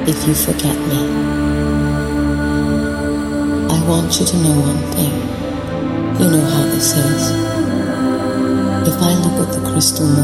if you forget me. I want you to know one thing. You know how this is. If I look at the crystal moon